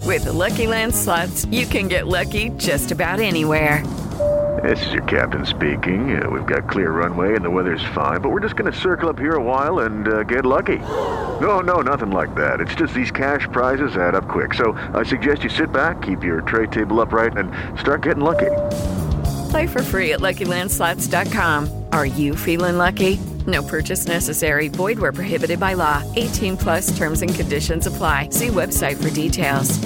With the Lucky Land Slots, you can get lucky just about anywhere. This is your captain speaking. We've got clear runway and the weather's fine, but we're just going to circle up here a while and get lucky. No, nothing like that. It's just these cash prizes add up quick. So I suggest you sit back, keep your tray table upright, and start getting lucky. Play for free at LuckyLandSlots.com. Are you feeling lucky? No purchase necessary. Void where prohibited by law. 18 plus terms and conditions apply. See website for details.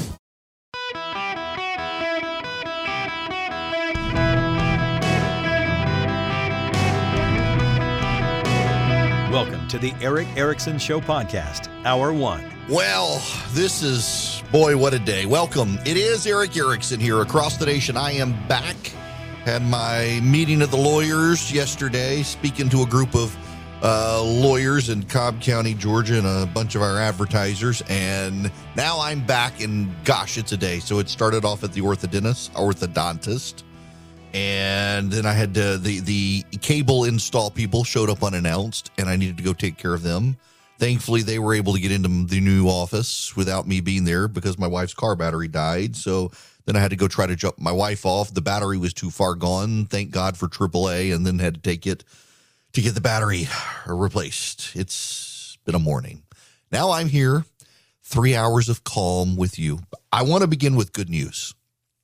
Welcome to the Erick Erickson Show podcast, Hour 1. Well, this is, boy, what a day. Welcome. It is Erick Erickson here across the nation. I am back. Had my meeting of the lawyers yesterday, speaking to a group of lawyers in Cobb County, Georgia, and a bunch of our advertisers. And now I'm back, and gosh, it's a day. So it started off at the orthodontist. And then I had to, the cable install people showed up unannounced, and I needed to go take care of them. Thankfully, they were able to get into the new office without me being there because my wife's car battery died. So then I had to go try to jump my wife off. The battery was too far gone. Thank God for AAA, and then had to take it to get the battery replaced. It's been a morning. Now I'm here, 3 hours of calm with you. I want to begin with good news.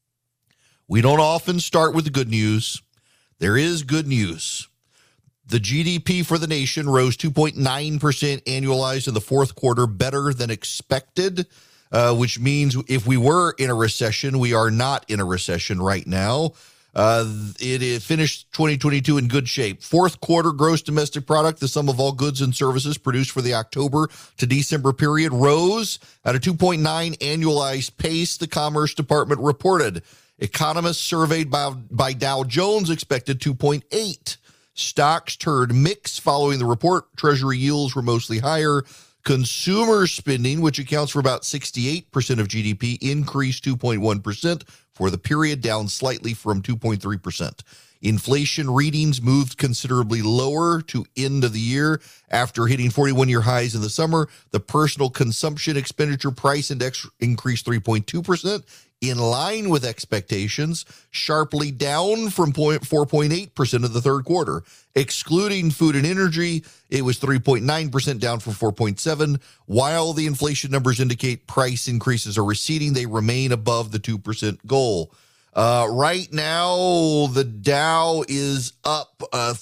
We don't often start with the good news. There is good news. The GDP for the nation rose 2.9% annualized in the fourth quarter, better than expected, which means if we were in a recession, we are not in a recession right now. It finished 2022 in good shape. Fourth quarter gross domestic product, the sum of all goods and services produced for the October to December period, rose at a 2.9 annualized pace, the Commerce Department reported. Economists surveyed by Dow Jones expected 2.8. Stocks turned mixed following the report. Treasury yields were mostly higher. Consumer spending, which accounts for about 68% of GDP, increased 2.1% for the period, down slightly from 2.3%. Inflation readings moved considerably lower to end of the year after hitting 41-year highs in the summer. The personal consumption expenditure price index increased 3.2%. In line with expectations, sharply down from 4.8% of the third quarter. Excluding food and energy, it was 3.9% down from 4.7%. While the inflation numbers indicate price increases are receding, they remain above the 2% goal. Right now, the Dow is up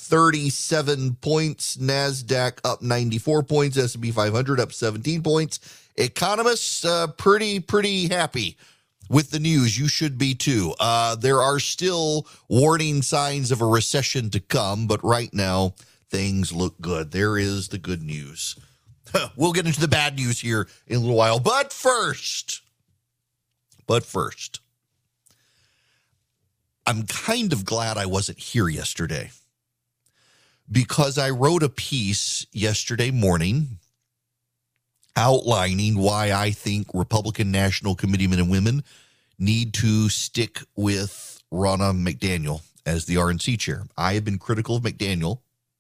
37 points, NASDAQ up 94 points, S&P 500 up 17 points. Economists pretty happy with the news. You should be too. There are still warning signs of a recession to come, but right now things look good. There is the good news. We'll get into the bad news here in a little while. But first, I'm kind of glad I wasn't here yesterday because I wrote a piece yesterday morning outlining why I think Republican National Committee men and women need to stick with Ronna McDaniel as the RNC chair. I have been critical of McDaniel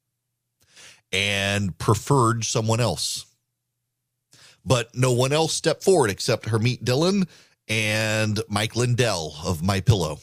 and preferred someone else. But no one else stepped forward except Harmeet Dillon and Mike Lindell of MyPillow.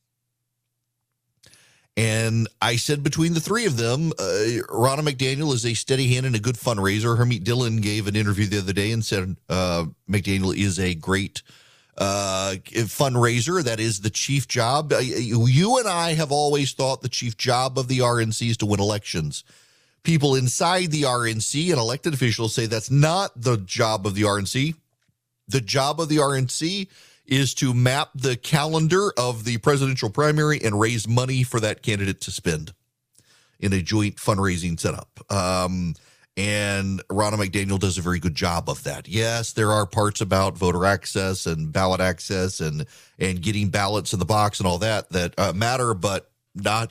And I said between the three of them, Ronna McDaniel is a steady hand and a good fundraiser. Harmeet Dillon gave an interview the other day and said McDaniel is a great fundraiser. That is the chief job. You and I have always thought the chief job of the RNC is to win elections. People inside the RNC and elected officials say that's not the job of the RNC. The job of the RNC is to map the calendar of the presidential primary and raise money for that candidate to spend in a joint fundraising setup. And Ronna McDaniel does a very good job of that. Yes, there are parts about voter access and ballot access and getting ballots in the box and all that matter, but not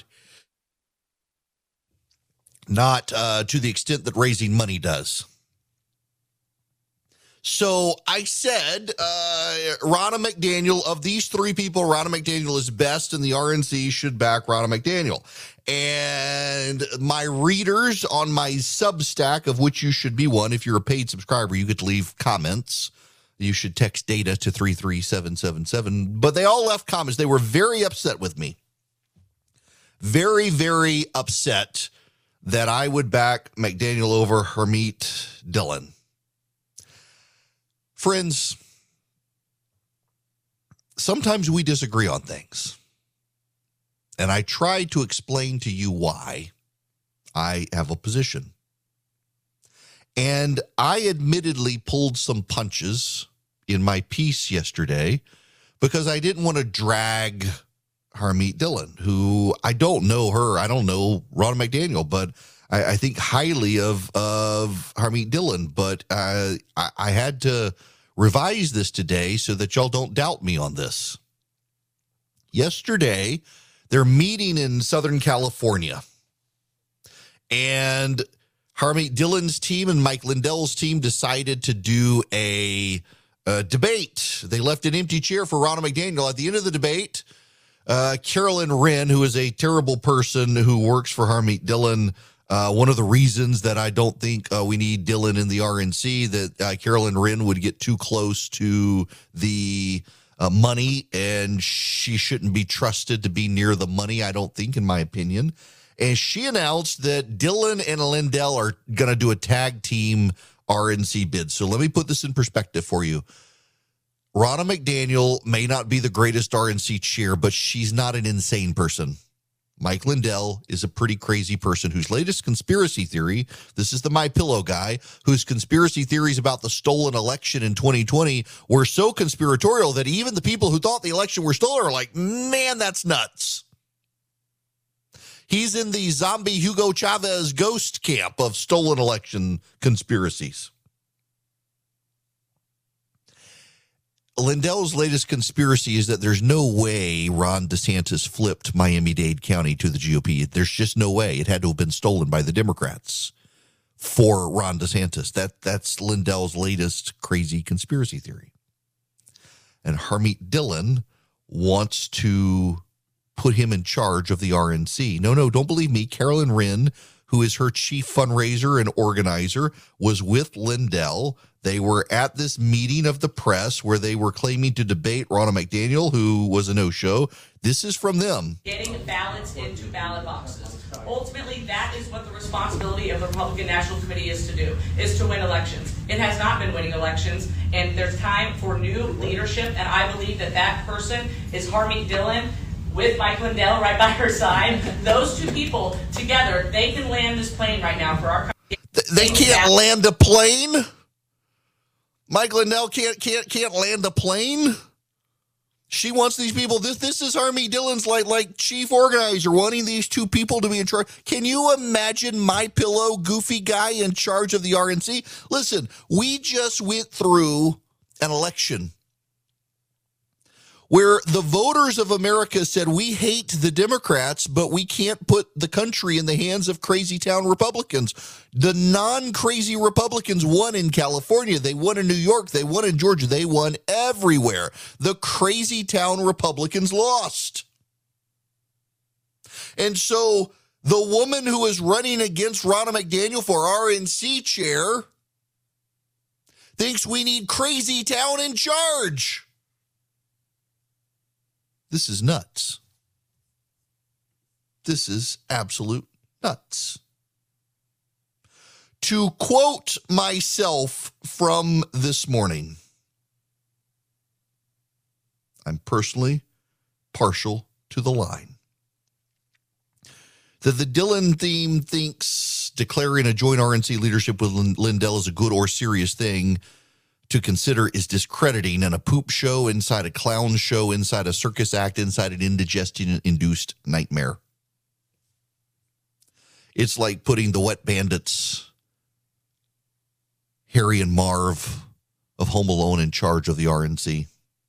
to the extent that raising money does. So I said, Ronna McDaniel, of these three people, Ronna McDaniel is best, and the RNC should back Ronna McDaniel. And my readers on my Substack, of which you should be one, if you're a paid subscriber, you get to leave comments. you should text data to 33777. But they all left comments. They were very upset with me. Very, very upset that I would back McDaniel over Harmeet Dillon. Friends, sometimes we disagree on things. And I try to explain to you why I have a position. And I admittedly pulled some punches in my piece yesterday because I didn't want to drag Harmeet Dillon, who I don't know her. I don't know Ronna McDaniel, but I think highly of Harmeet Dillon. But I had to revise this today so that y'all don't doubt me on this. Yesterday, they're meeting in Southern California. And Harmeet Dillon's team and Mike Lindell's team decided to do a debate. They left an empty chair for Ronna McDaniel. At the end of the debate, Carolyn Wren, who is a terrible person who works for Harmeet Dillon, one of the reasons that I don't think we need Dillon in the RNC, that Carolyn Wren would get too close to the money, and she shouldn't be trusted to be near the money, I don't think, in my opinion. And she announced that Dillon and Lindell are going to do a tag team RNC bid. So let me put this in perspective for you. Ronna McDaniel may not be the greatest RNC chair, but she's not an insane person. Mike Lindell is a pretty crazy person whose latest conspiracy theory, this is the MyPillow guy, whose conspiracy theories about the stolen election in 2020 were so conspiratorial that even the people who thought the election were stolen are like, man, that's nuts. He's in the zombie Hugo Chavez ghost camp of stolen election conspiracies. Lindell's latest conspiracy is that there's no way Ron DeSantis flipped Miami-Dade County to the GOP. There's just no way. It had to have been stolen by the Democrats for Ron DeSantis. That's Lindell's latest crazy conspiracy theory. And Harmeet Dillon wants to put him in charge of the RNC. No, don't believe me. Carolyn Wren, who is her chief fundraiser and organizer, was with Lindell. They were at this meeting of the press where they were claiming to debate Ronna McDaniel, who was a no-show. This is from them. Getting ballots into ballot boxes. Ultimately, that is what the responsibility of the Republican National Committee is to do, is to win elections. It has not been winning elections, and there's time for new leadership, and I believe that that person is Harmeet Dillon, with Mike Lindell right by her side. Those two people together, they can land this plane right now for our country. They can't land a plane? Mike Lindell can't land a plane? She wants these people. This is Harmeet Dillon's like chief organizer, wanting these two people to be in charge. Can you imagine MyPillow goofy guy in charge of the RNC? Listen, we just went through an election where the voters of America said, we hate the Democrats, but we can't put the country in the hands of crazy town Republicans. The non-crazy Republicans won in California. They won in New York. They won in Georgia. They won everywhere. The crazy town Republicans lost. And so the woman who is running against Ronna McDaniel for RNC chair thinks we need crazy town in charge. This is nuts. This is absolute nuts. To quote myself from this morning, I'm personally partial to the line that the Dillon team thinks declaring a joint RNC leadership with Lindell is a good or serious thing to consider is discrediting and a poop show inside a clown show, inside a circus act, inside an indigestion-induced nightmare. It's like putting the Wet Bandits, Harry and Marv of Home Alone, in charge of the RNC.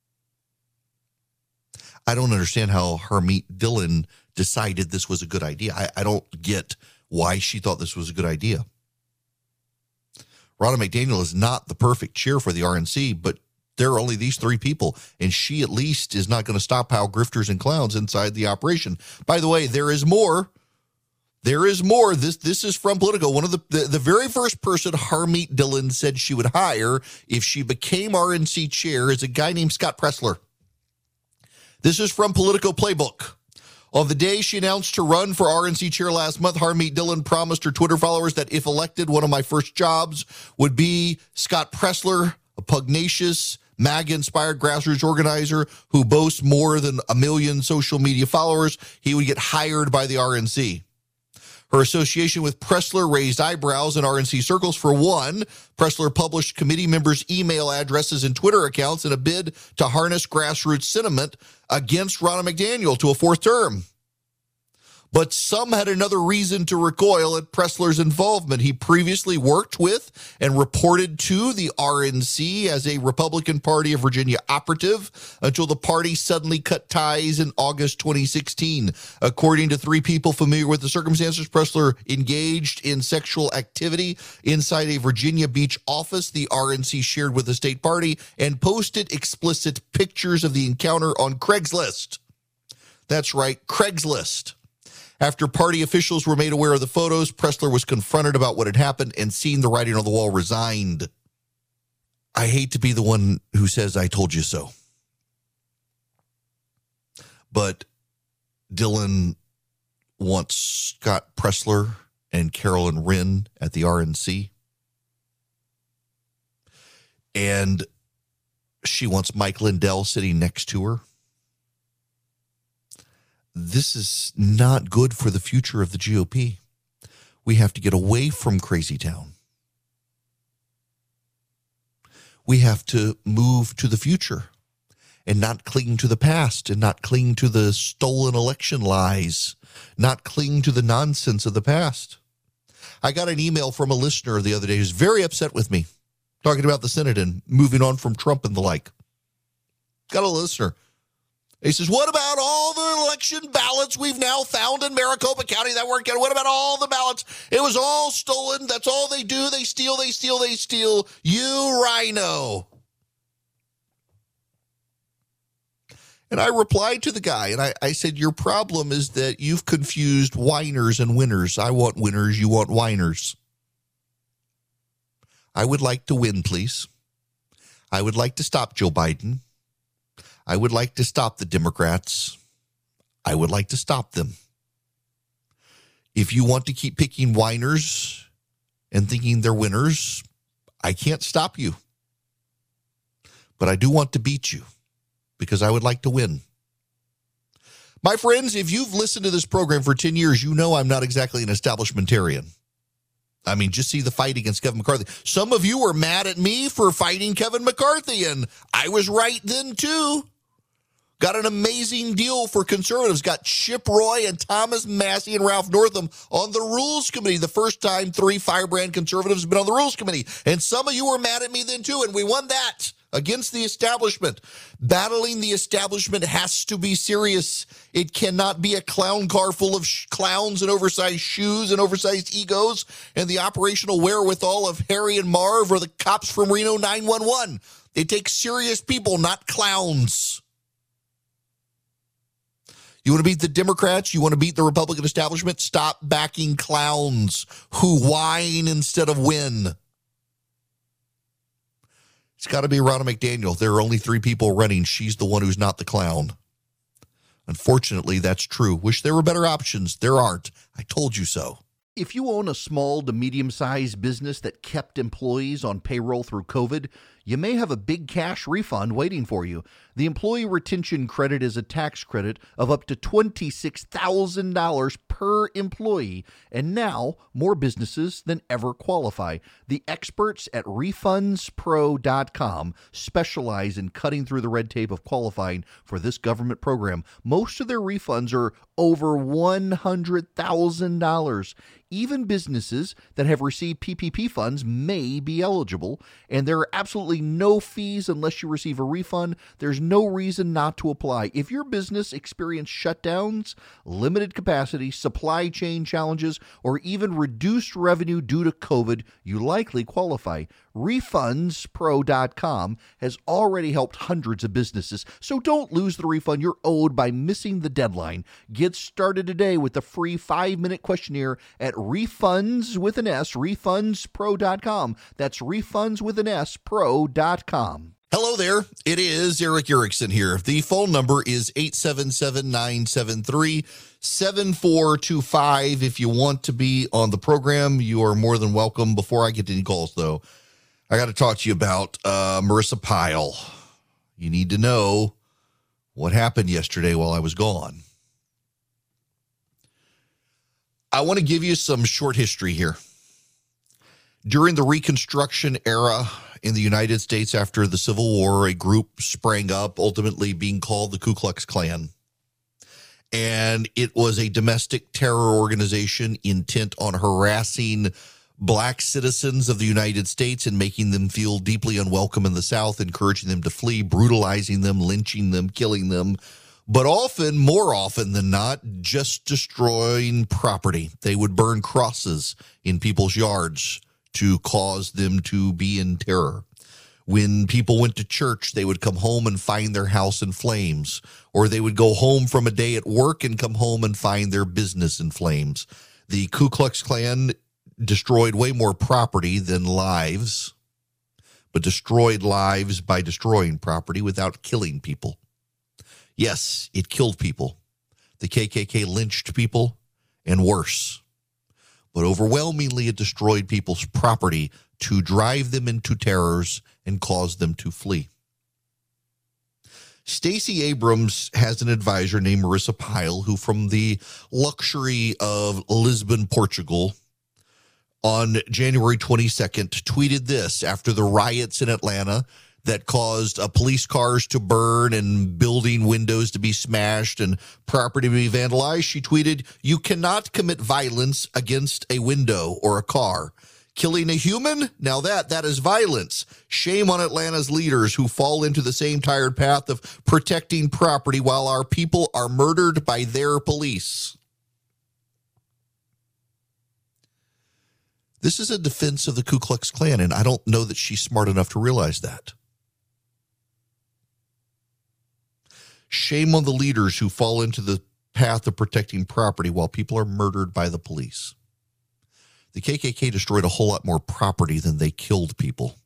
I don't understand how Harmeet Dillon decided this was a good idea. I don't get why she thought this was a good idea. Ronna McDaniel is not the perfect chair for the RNC, but there are only these three people, and she at least is not going to stop how grifters and clowns inside the operation. By the way, there is more There is more. This is from Politico. One of the very first person Harmeet Dillon said she would hire if she became RNC chair is a guy named Scott Presler. This is from Politico Playbook. On the day she announced to run for RNC chair last month, Harmeet Dillon promised her Twitter followers that if elected, one of my first jobs would be Scott Presler, a pugnacious, MAGA-inspired grassroots organizer who boasts more than 1 million social media followers. He would get hired by the RNC. Her association with Presler raised eyebrows in RNC circles. For one, Presler published committee members' email addresses and Twitter accounts in a bid to harness grassroots sentiment against Ronna McDaniel to a fourth term. But some had another reason to recoil at Presler's involvement. He previously worked with and reported to the RNC as a Republican Party of Virginia operative until the party suddenly cut ties in August 2016. According to 3 people familiar with the circumstances, Presler engaged in sexual activity inside a Virginia Beach office the RNC shared with the state party and posted explicit pictures of the encounter on Craigslist. That's right, Craigslist. After party officials were made aware of the photos, Presler was confronted about what had happened and seeing the writing on the wall, resigned. I hate to be the one who says, I told you so. But Dillon wants Scott Presler and Carolyn Wren at the RNC. And she wants Mike Lindell sitting next to her. This is not good for the future of the GOP. We have to get away from Crazy Town. We have to move to the future and not cling to the past and not cling to the stolen election lies, not cling to the nonsense of the past. I got an email from a listener the other day who's very upset with me, talking about the Senate and moving on from Trump and the like. Got a listener. He says, what about all the election ballots we've now found in Maricopa County that weren't getting? What about all the ballots? It was all stolen. That's all they do. They steal, they steal, they steal. You rhino. And I replied to the guy, and I said, your problem is that you've confused whiners and winners. I want winners. You want whiners. I would like to win, please. I would like to stop Joe Biden. I would like to stop the Democrats. I would like to stop them. If you want to keep picking whiners and thinking they're winners, I can't stop you. But I do want to beat you because I would like to win. My friends, if you've listened to this program for 10 years, you know I'm not exactly an establishmentarian. I mean, just see the fight against Kevin McCarthy. Some of you were mad at me for fighting Kevin McCarthy, and I was right then, too. Got an amazing deal for conservatives. Got Chip Roy and Thomas Massey and Ralph Northam on the Rules Committee. The first time 3 firebrand conservatives have been on the Rules Committee. And some of you were mad at me then, too, and we won that against the establishment. Battling the establishment has to be serious. It cannot be a clown car full of clowns and oversized shoes and oversized egos and the operational wherewithal of Harry and Marv or the cops from Reno 911. It takes serious people, not clowns. You want to beat the Democrats? You want to beat the Republican establishment? Stop backing clowns who whine instead of win. It's got to be Ronna McDaniel. There are only 3 people running. She's the one who's not the clown. Unfortunately, that's true. Wish there were better options. There aren't. I told you so. If you own a small to medium-sized business that kept employees on payroll through COVID, you may have a big cash refund waiting for you. The Employee Retention Credit is a tax credit of up to $26,000 per employee, and now more businesses than ever qualify. The experts at RefundsPro.com specialize in cutting through the red tape of qualifying for this government program. Most of their refunds are over $100,000. Even businesses that have received PPP funds may be eligible, and there are absolutely no fees unless you receive a refund. There's no reason not to apply. If your business experienced shutdowns, limited capacity, supply chain challenges, or even reduced revenue due to COVID, you likely qualify. RefundsPro.com has already helped hundreds of businesses, so don't lose the refund you're owed by missing the deadline. Get started today with the free 5-minute questionnaire at RefundsPro.com. That's RefundsPro.com. Hello there. It is Eric Erickson here. The phone number is 877-973-7425. If you want to be on the program, you are more than welcome. Before I get to any calls, though, I got to talk to you about Marissa Pyle. You need to know what happened yesterday while I was gone. I want to give you some short history here. During the Reconstruction era in the United States after the Civil War, a group sprang up, ultimately being called the Ku Klux Klan. And it was a domestic terror organization intent on harassing Black citizens of the United States and making them feel deeply unwelcome in the South, encouraging them to flee, brutalizing them, lynching them, killing them, but often, more often than not, just destroying property. They would burn crosses in people's yards to cause them to be in terror. When people went to church, they would come home and find their house in flames, or they would go home from a day at work and come home and find their business in flames. The Ku Klux Klan destroyed way more property than lives, but destroyed lives by destroying property without killing people. Yes, it killed people. The KKK lynched people, and worse. But overwhelmingly, it destroyed people's property to drive them into terrors and cause them to flee. Stacey Abrams has an advisor named Marissa Pyle, who from the luxury of Lisbon, Portugal, on January 22nd, tweeted this after the riots in Atlanta that caused police cars to burn and building windows to be smashed and property to be vandalized. She tweeted, "You cannot commit violence against a window or a car. Killing a human? Now that is violence. Shame on Atlanta's leaders who fall into the same tired path of protecting property while our people are murdered by their police." This is a defense of the Ku Klux Klan, and I don't know that she's smart enough to realize that. Shame on the leaders who fall into the path of protecting property while people are murdered by the police. The KKK destroyed a whole lot more property than they killed people.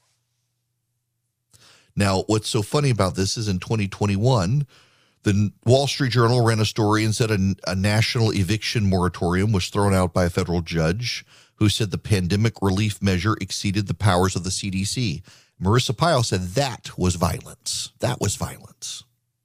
Now, what's so funny about this is in 2021, the Wall Street Journal ran a story and said a national eviction moratorium was thrown out by a federal judge who said the pandemic relief measure exceeded the powers of the CDC. Marissa Pyle said that was violence. That was violence.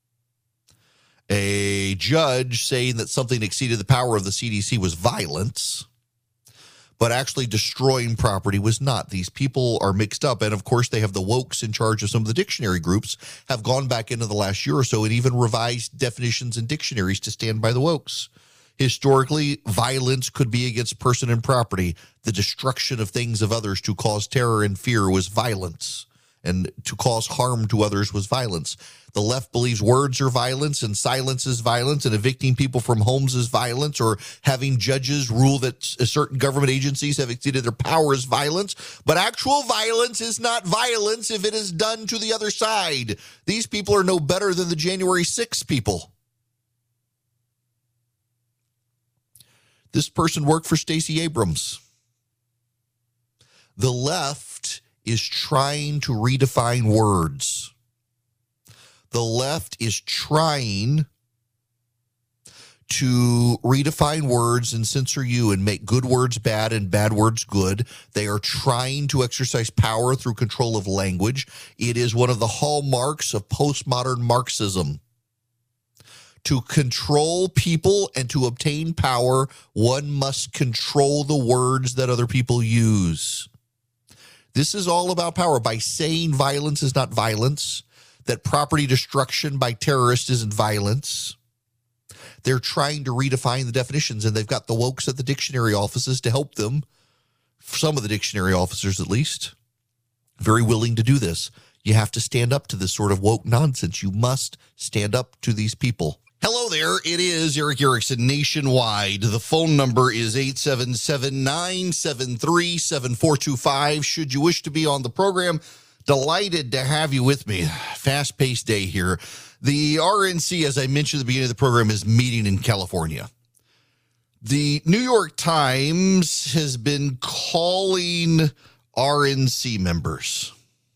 A judge saying that something exceeded the power of the CDC was violence, but actually destroying property was not. These people are mixed up. And of course, they have the wokes in charge of some of the dictionary groups have gone back into the last year or so and even revised definitions in dictionaries to stand by the wokes. Historically, violence could be against person and property. The destruction of things of others to cause terror and fear was violence, and to cause harm to others was violence. The left believes words are violence and silence is violence, and evicting people from homes is violence, or having judges rule that certain government agencies have exceeded their power is violence. But actual violence is not violence if it is done to the other side. These people are no better than the January 6th people. This person worked for Stacey Abrams. The left is trying to redefine words. The left is trying to redefine words and censor you and make good words bad and bad words good. They are trying to exercise power through control of language. It is one of the hallmarks of postmodern Marxism. To control people and to obtain power, one must control the words that other people use. This is all about power. By saying violence is not violence, that property destruction by terrorists isn't violence, they're trying to redefine the definitions, and they've got the wokes at the dictionary offices to help them, some of the dictionary officers at least, very willing to do this. You have to stand up to this sort of woke nonsense. You must stand up to these people. Hello there. It is Erick Erickson nationwide. The phone number is 877-973-7425. Should you wish to be on the program, delighted to have you with me. Fast-paced day here. The RNC, as I mentioned at the beginning of the program, is meeting in California. The New York Times has been calling RNC members.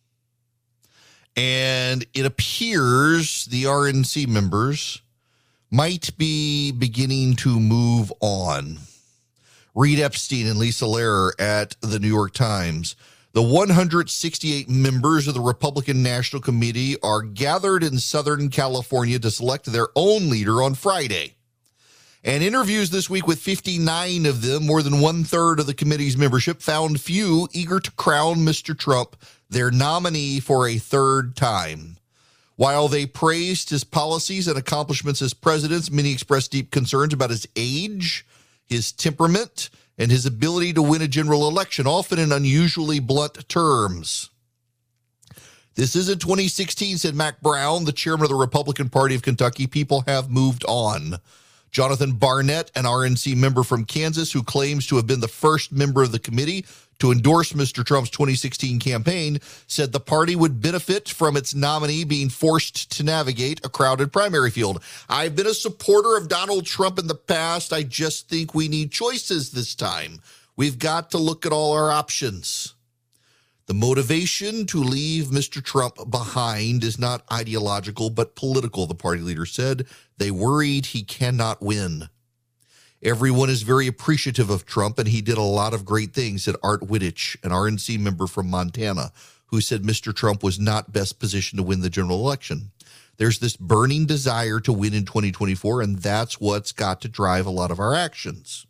And it appears the RNC members might be beginning to move on. Reed Epstein and Lisa Lehrer at the New York Times. The 168 members of the Republican National Committee are gathered in Southern California to select their own leader on Friday. And interviews this week with 59 of them, more than one-third of the committee's membership, found few eager to crown Mr. Trump their nominee for a third time. While they praised his policies and accomplishments as president, many expressed deep concerns about his age, his temperament, and his ability to win a general election, often in unusually blunt terms. This isn't 2016, said Mac Brown, the chairman of the Republican Party of Kentucky. People have moved on. Jonathan Barnett, an RNC member from Kansas who claims to have been the first member of the committee to endorse Mr. Trump's 2016 campaign, said the party would benefit from its nominee being forced to navigate a crowded primary field. I've been a supporter of Donald Trump in the past. I just think we need choices this time. We've got to look at all our options. The motivation to leave Mr. Trump behind is not ideological, but political, the party leader said. They worried he cannot win. Everyone is very appreciative of Trump, and he did a lot of great things, said Art Wittich, an RNC member from Montana, who said Mr. Trump was not best positioned to win the general election. There's this burning desire to win in 2024, and that's what's got to drive a lot of our actions.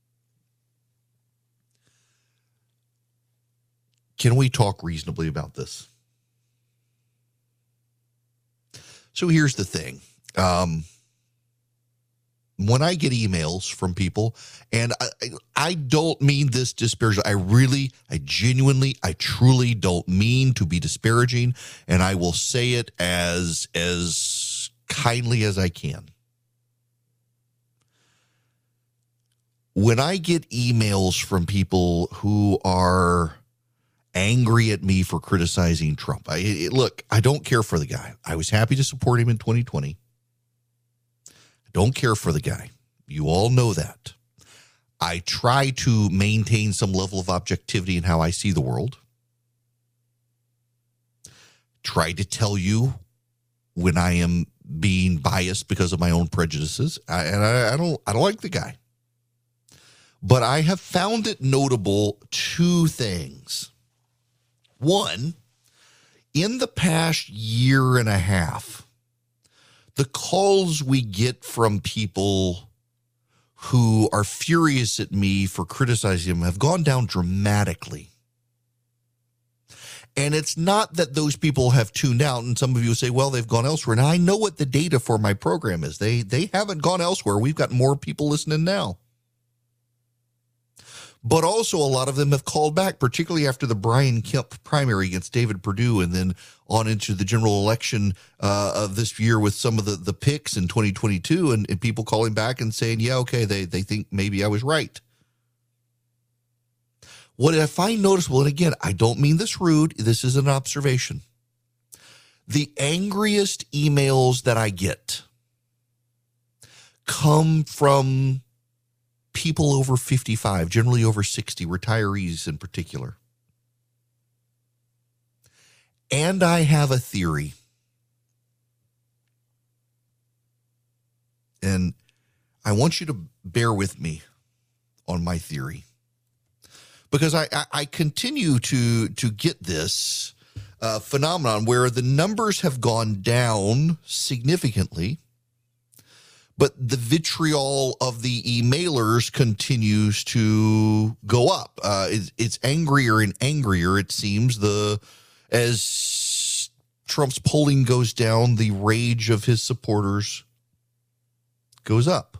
Can we talk reasonably about this? So here's the thing. When I get emails from people, and I don't mean this disparagingly, I genuinely, I truly don't mean to be disparaging, and I will say it as kindly as I can. When I get emails from people who are angry at me for criticizing Trump, look, I don't care for the guy. I was happy to support him in 2020. Don't care for the guy. You all know that. I try to maintain some level of objectivity in how I see the world. Try to tell you when I am being biased because of my own prejudices. I don't like the guy. But I have found it notable two things. One, in the past year and a half, the calls we get from people who are furious at me for criticizing him have gone down dramatically. And it's not that those people have tuned out, and some of you say, well, they've gone elsewhere. Now, I know what the data for my program is. They haven't gone elsewhere. We've got more people listening now. But also a lot of them have called back, particularly after the Brian Kemp primary against David Perdue and then on into the general election of this year with some of the picks in 2022 and people calling back and saying, yeah, okay, they think maybe I was right. What I find noticeable, and again, I don't mean this rude, this is an observation. The angriest emails that I get come from people over 55, generally over 60, retirees in particular. And I have a theory. And I want you to bear with me on my theory. Because I continue to get this phenomenon where the numbers have gone down significantly, but the vitriol of the emailers continues to go up. It's angrier and angrier, it seems. As Trump's polling goes down, the rage of his supporters goes up.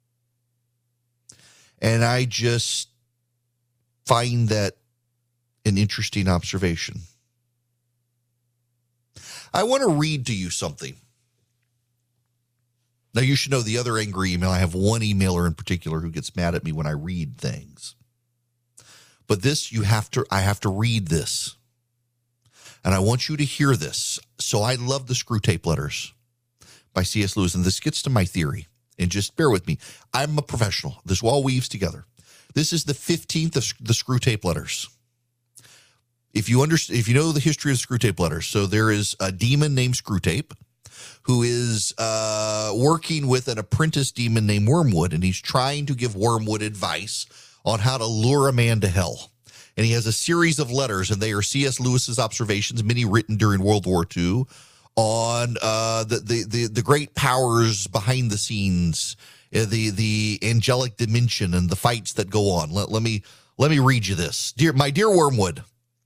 And I just find that an interesting observation. I want to read to you something Now, you should know the other angry email. I have one emailer in particular who gets mad at me when I read things. But this, I have to read this. And I want you to hear this. So I love the Screw Tape Letters by C.S. Lewis. And this gets to my theory. And just bear with me. I'm a professional. This all weaves together. This is the 15th of the Screw Tape Letters. If you know the history of Screw Tape Letters, so there is a demon named Screw Tape who is working with an apprentice demon named Wormwood, and he's trying to give Wormwood advice on how to lure a man to hell. And he has a series of letters, and they are C.S. Lewis's observations, many written during World War II, on the great powers behind the scenes, the angelic dimension, and the fights that go on. Let me read you this. My dear Wormwood,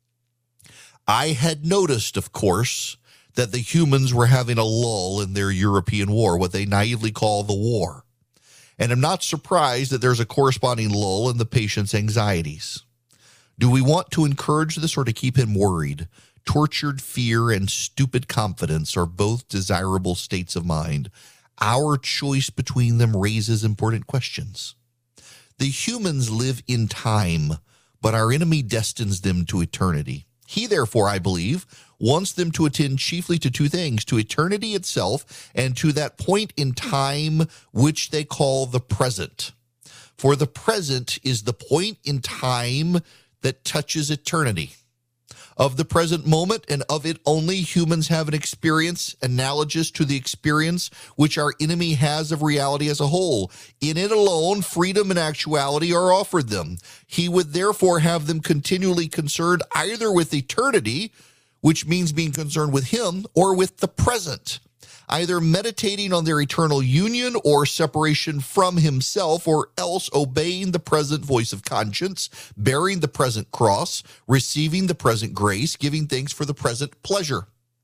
I had noticed, of course, that the humans were having a lull in their European war, what they naively call the war. And I'm not surprised that there's a corresponding lull in the patient's anxieties. Do we want to encourage this or to keep him worried? Tortured fear and stupid confidence are both desirable states of mind. Our choice between them raises important questions. The humans live in time, but our enemy destines them to eternity. He, therefore, I believe, wants them to attend chiefly to two things, to eternity itself and to that point in time which they call the present. For the present is the point in time that touches eternity. Of the present moment and of it only, humans have an experience analogous to the experience which our enemy has of reality as a whole. In it alone, freedom and actuality are offered them. He would therefore have them continually concerned either with eternity, which means being concerned with him, or with the present, either meditating on their eternal union or separation from himself, or else obeying the present voice of conscience, bearing the present cross, receiving the present grace, giving thanks for the present pleasure.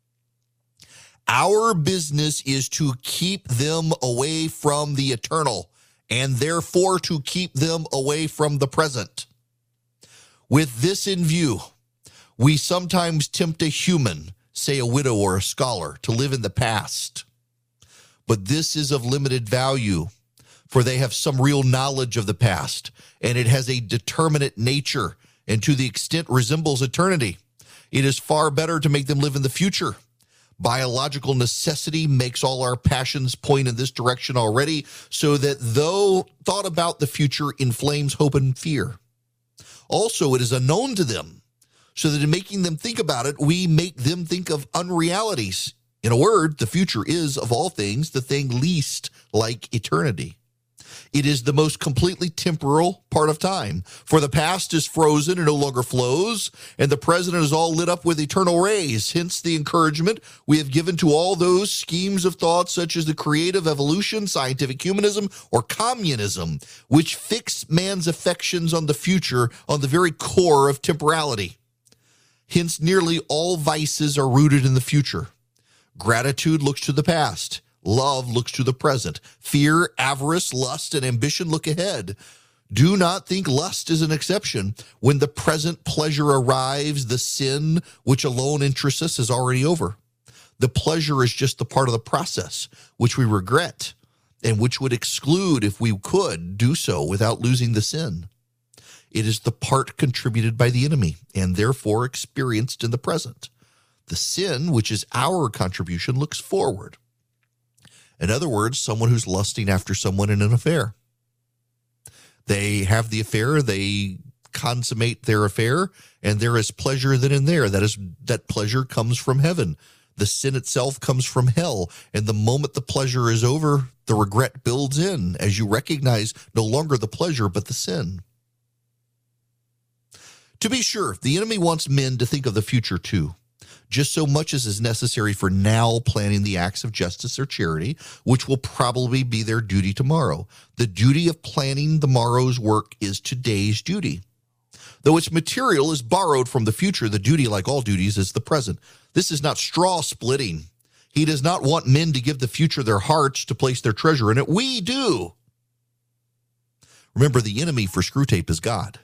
Our business is to keep them away from the eternal, and therefore to keep them away from the present. With this in view, we sometimes tempt a human, say a widow or a scholar, to live in the past. But this is of limited value, for they have some real knowledge of the past, and it has a determinate nature, and to the extent resembles eternity. It is far better to make them live in the future. Biological necessity makes all our passions point in this direction already, so that though thought about the future inflames hope and fear. Also, it is unknown to them, so that in making them think about it, we make them think of unrealities. In a word, the future is, of all things, the thing least like eternity. It is the most completely temporal part of time, for the past is frozen and no longer flows, and the present is all lit up with eternal rays. Hence the encouragement we have given to all those schemes of thought, such as the creative evolution, scientific humanism, or communism, which fix man's affections on the future, on the very core of temporality. Hence, nearly all vices are rooted in the future. Gratitude looks to the past. Love looks to the present. Fear, avarice, lust, and ambition look ahead. Do not think lust is an exception. When the present pleasure arrives, the sin which alone interests us is already over. The pleasure is just the part of the process which we regret and which would exclude if we could do so without losing the sin. It is the part contributed by the enemy and therefore experienced in the present. The sin, which is our contribution, looks forward. In other words, someone who's lusting after someone in an affair. They have the affair, they consummate their affair, and there is pleasure then and there. That pleasure comes from heaven. The sin itself comes from hell. And the moment the pleasure is over, the regret builds in as you recognize no longer the pleasure, but the sin. To be sure, the enemy wants men to think of the future too, just so much as is necessary for now planning the acts of justice or charity, which will probably be their duty tomorrow. The duty of planning the morrow's work is today's duty. Though its material is borrowed from the future, the duty, like all duties, is the present. This is not straw splitting. He does not want men to give the future their hearts to place their treasure in it. We do. Remember, the enemy for Screw Tape is God.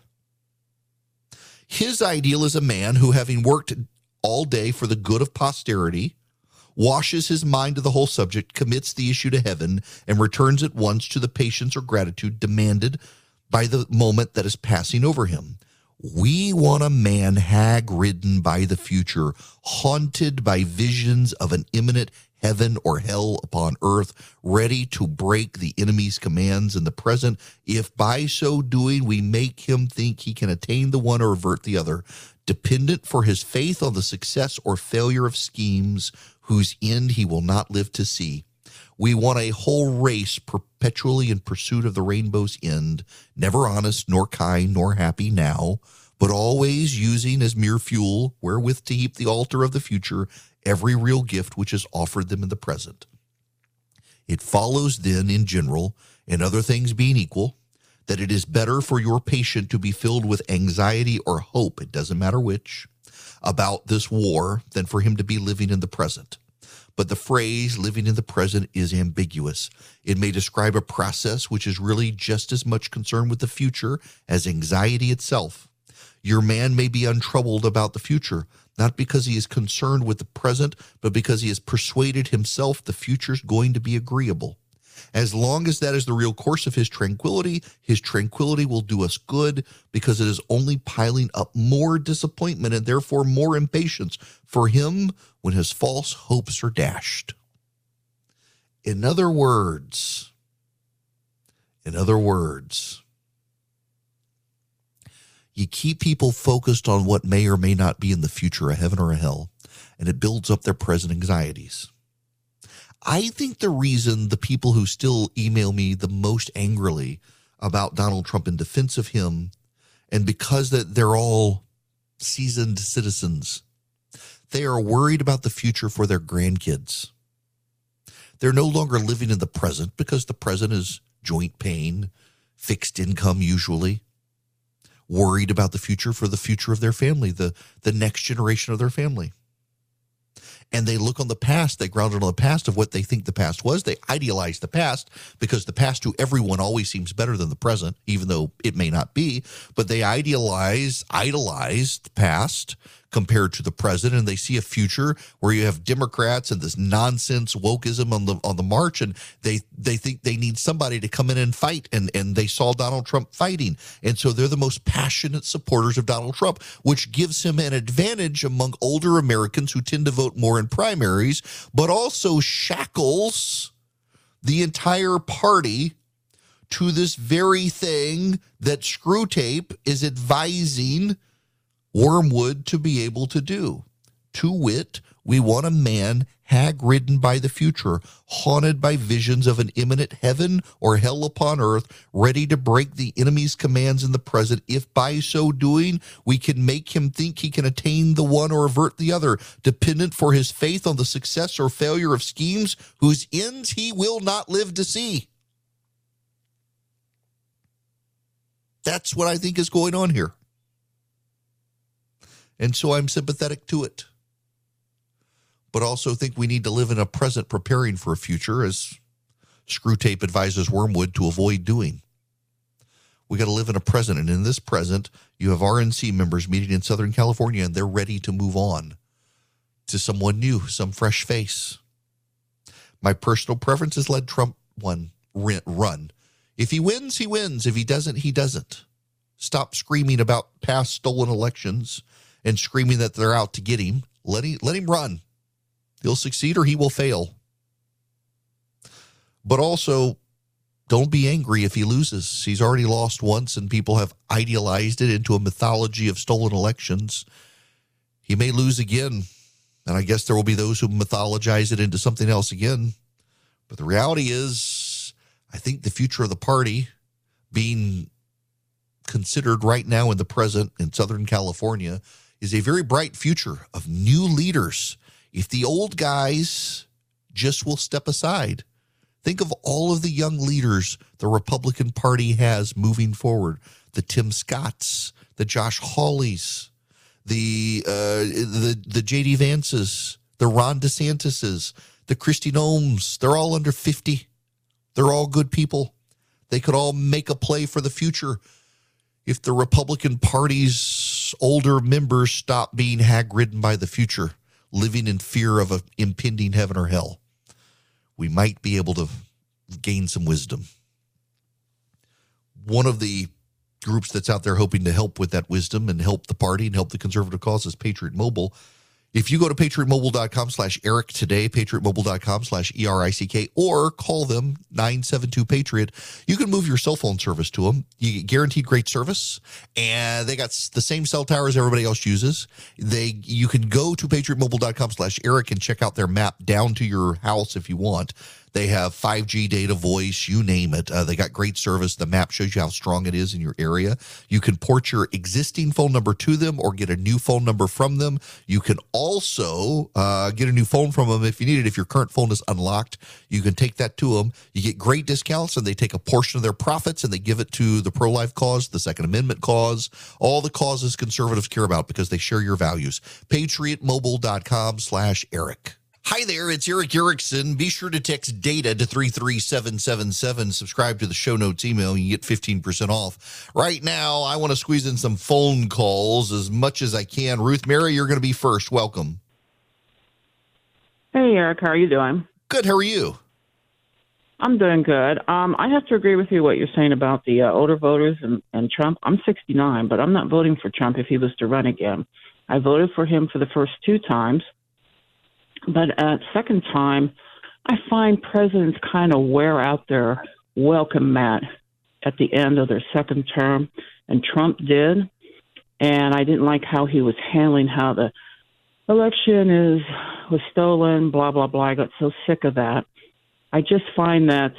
His ideal is a man who, having worked all day for the good of posterity, washes his mind to the whole subject, commits the issue to heaven, and returns at once to the patience or gratitude demanded by the moment that is passing over him. We want a man hag-ridden by the future, haunted by visions of an imminent heaven or hell upon earth, ready to break the enemy's commands in the present, if by so doing we make him think he can attain the one or avert the other, dependent for his faith on the success or failure of schemes whose end he will not live to see. We want a whole race perpetually in pursuit of the rainbow's end, never honest, nor kind, nor happy now, but always using as mere fuel wherewith to heap the altar of the future every real gift which is offered them in the present. It follows then, in general, and other things being equal, that it is better for your patient to be filled with anxiety or hope, it doesn't matter which, about this war than for him to be living in the present. But the phrase living in the present is ambiguous. It may describe a process which is really just as much concerned with the future as anxiety itself. Your man may be untroubled about the future, not because he is concerned with the present, but because he has persuaded himself the future is going to be agreeable. As long as that is the real course of his tranquility will do us good, because it is only piling up more disappointment and therefore more impatience for him when his false hopes are dashed. In other words, you keep people focused on what may or may not be in the future, a heaven or a hell, and it builds up their present anxieties. I think the reason the people who still email me the most angrily about Donald Trump in defense of him, and because that they're all seasoned citizens, they are worried about the future for their grandkids. They're no longer living in the present because the present is joint pain, fixed income usually, worried about the future for the future of their family, the next generation of their family. And they look on the past, they ground it on the past of what they think the past was. They idealize the past because the past to everyone always seems better than the present, even though it may not be. But they idolize the past compared to the present, and they see a future where you have Democrats and this nonsense wokeism on the march, and they think they need somebody to come in and fight, and they saw Donald Trump fighting, and so they're the most passionate supporters of Donald Trump, which gives him an advantage among older Americans who tend to vote more in primaries, but also shackles the entire party to this very thing that Screwtape is advising Wormwood to be able to do. To wit, we want a man hag-ridden by the future, haunted by visions of an imminent heaven or hell upon earth, ready to break the enemy's commands in the present, if by so doing we can make him think he can attain the one or avert the other, dependent for his faith on the success or failure of schemes whose ends he will not live to see. That's what I think is going on here. And so I'm sympathetic to it, but also think we need to live in a present preparing for a future, as Screwtape advises Wormwood to avoid doing. We got to live in a present, and in this present, you have RNC members meeting in Southern California, and they're ready to move on to someone new, some fresh face. My personal preference is let Trump run. If he wins, he wins. If he doesn't, he doesn't. Stop screaming about past stolen elections and screaming that they're out to get him. Let him run. He'll succeed or he will fail. But also, don't be angry if he loses. He's already lost once, and people have idealized it into a mythology of stolen elections. He may lose again, and I guess there will be those who mythologize it into something else again. But the reality is, I think the future of the party being considered right now in the present in Southern California is a very bright future of new leaders. If the old guys just will step aside, think of all of the young leaders the Republican Party has moving forward. The Tim Scotts, the Josh Hawleys, the J.D. Vances, the Ron DeSantises, the Kristi Noems. They're all under 50. They're all good people. They could all make a play for the future if the Republican Party's older members stop being hag-ridden by the future. living in fear of an impending heaven or hell, we might be able to gain some wisdom. One of the groups that's out there hoping to help with that wisdom and help the party and help the conservative cause is Patriot Mobile. If you go to patriotmobile.com/Eric today, patriotmobile.com/ERICK, or call them 972-PATRIOT, you can move your cell phone service to them. You get guaranteed great service, and they got the same cell towers everybody else uses. You can go to patriotmobile.com/Eric and check out their map down to your house if you want. They have 5G data, voice, you name it. They got great service. The map shows you how strong it is in your area. You can port your existing phone number to them or get a new phone number from them. You can also get a new phone from them if you need it. If your current phone is unlocked, you can take that to them. You get great discounts, and they take a portion of their profits and they give it to the pro-life cause, the Second Amendment cause, all the causes conservatives care about because they share your values. patriotmobile.com/Eric. Hi there, it's Eric Erickson. Be sure to text DATA to 33777. Subscribe to the show notes email. You get 15% off. Right now, I want to squeeze in some phone calls as much as I can. Ruth Mary, you're going to be first. Welcome. Hey, Eric. How are you doing? Good. How are you? I'm doing good. I have to agree with you what you're saying about the older voters and Trump. I'm 69, but I'm not voting for Trump if he was to run again. I voted for him for the first 2 times. But at second time, I find presidents kind of wear out their welcome mat at the end of their second term, and Trump did. And I didn't like how he was handling how the election was stolen, blah, blah, blah. I got so sick of that. I just find that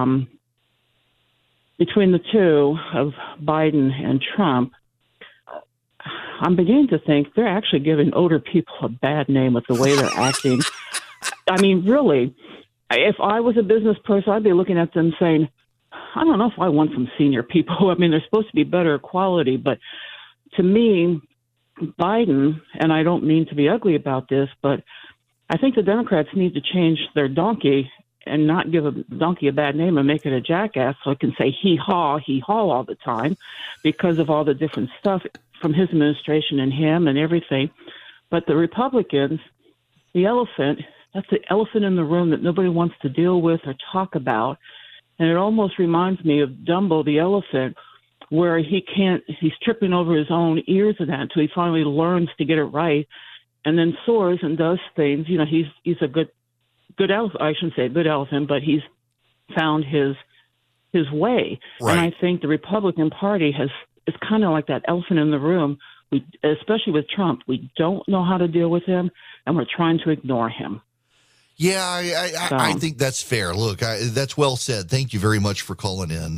between the two of Biden and Trump, I'm beginning to think they're actually giving older people a bad name with the way they're acting. I mean, really, if I was a business person, I'd be looking at them saying, I don't know if I want some senior people. I mean, they're supposed to be better quality, but to me, Biden, and I don't mean to be ugly about this, but I think the Democrats need to change their donkey and not give a donkey a bad name and make it a jackass so it can say hee-haw all the time because of all the different stuff from his administration and him and everything. But the Republicans, the elephant, that's the elephant in the room that nobody wants to deal with or talk about. And it almost reminds me of Dumbo the elephant, where he's tripping over his own ears and that until he finally learns to get it right and then soars and does things. You know, he's a good elephant. I shouldn't say a good elephant, but he's found his way. Right. And I think the Republican Party it's kind of like that elephant in the room. Especially with Trump, we don't know how to deal with him, and we're trying to ignore him. Yeah, I think that's fair. Look, that's well said. Thank you very much for calling in.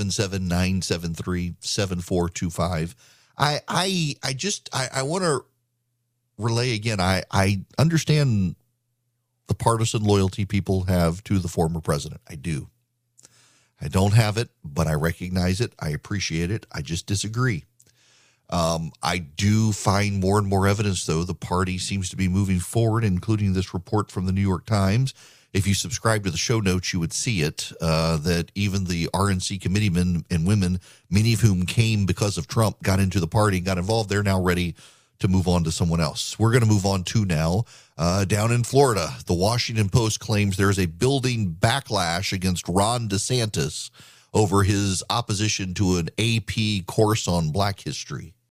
877-973-7425. I want to relay again. I understand the partisan loyalty people have to the former president. I do. I don't have it, but I recognize it. I appreciate it. I just disagree. I do find more and more evidence, though, the party seems to be moving forward, including this report from the New York Times. If you subscribe to the show notes, you would see it, that even the RNC committeemen and women, many of whom came because of Trump, got into the party and got involved. They're now ready to move on to someone else. We're going to move on to now down in Florida. The Washington Post claims there's a building backlash against Ron DeSantis over his opposition to an AP course on Black history.